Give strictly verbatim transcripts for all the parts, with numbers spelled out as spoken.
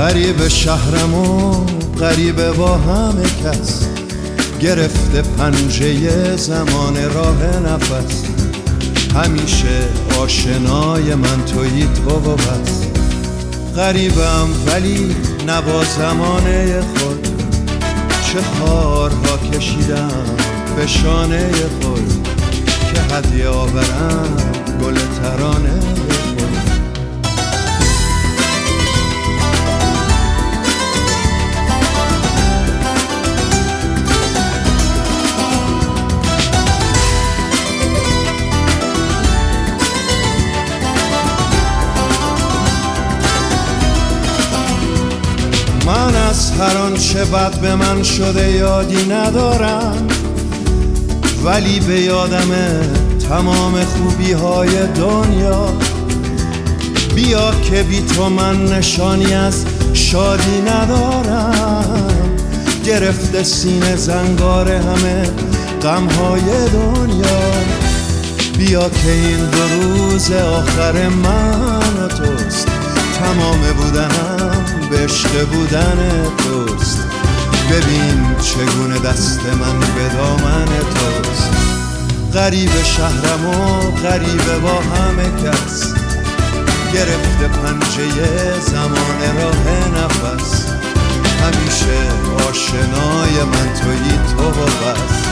غریب شهرم و غریبه با همه کس، گرفته پنجه زمان راه نفس. همیشه آشنای من تویی تو و بس. غریبم ولی نبا زمانه خود، چه خارها کشیدم به شانه خود، که هدیه آورم گل ترانه خود. من از هر آنچه بد به من شده یادی ندارم، ولی به یادمه تمام خوبی های دنیا. بیا که بی تو من نشانی از شادی ندارم، گرفته سینه زنگار همه غم های دنیا. بیا که این دو روز آخر من و توست، تمام بودنم به عشق بودن توست. ببین چگونه دست من به دامن توست. غریب شهرم و غریبه با همه کس، گرفته پنجه زمان راه نفس. همیشه آشنای من تویی تو و بس.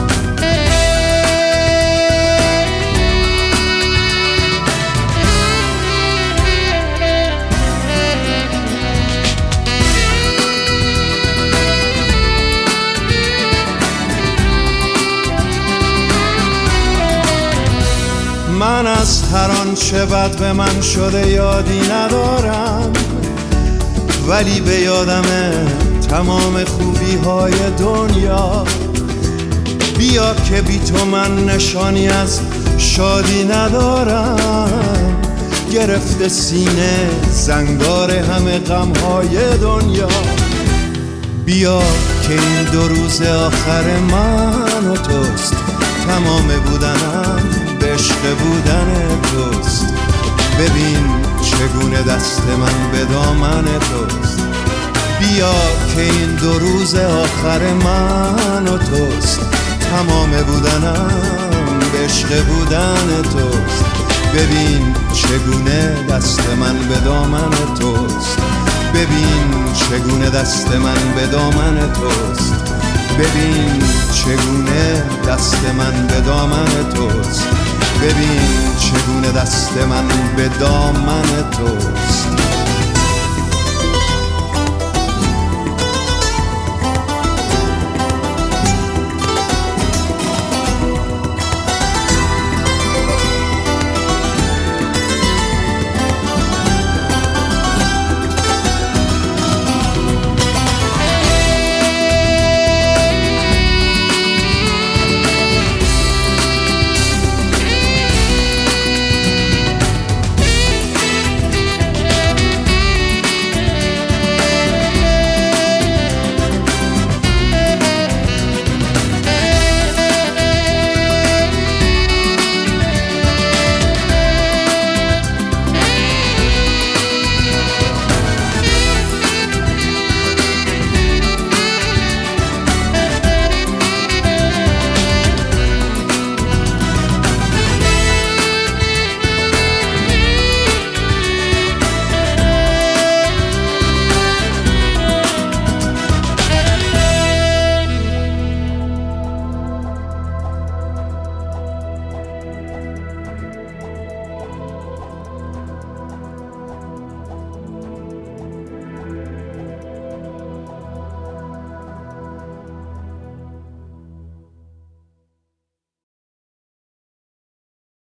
من از هر آنچه بد به من شده یادی ندارم، ولی به یادمه تمام خوبی های دنیا. بیا که بی تو من نشانی از شادی ندارم، گرفته سینه زنگار همه غم های دنیا. بیا که این دو روز آخر من و توست، تمام بودنم به عشق بودن توست. ببین چگونه دست من به دامن توست. بیا که این دو روز آخر من و توست، تمام بودنم به عشق بودن توست. ببین چگونه دست من به دامن توست. ببین چگونه دست من به دامن توست. ببین چگونه دست من به دامن توست. ببین چگونه دست من به دامن توست.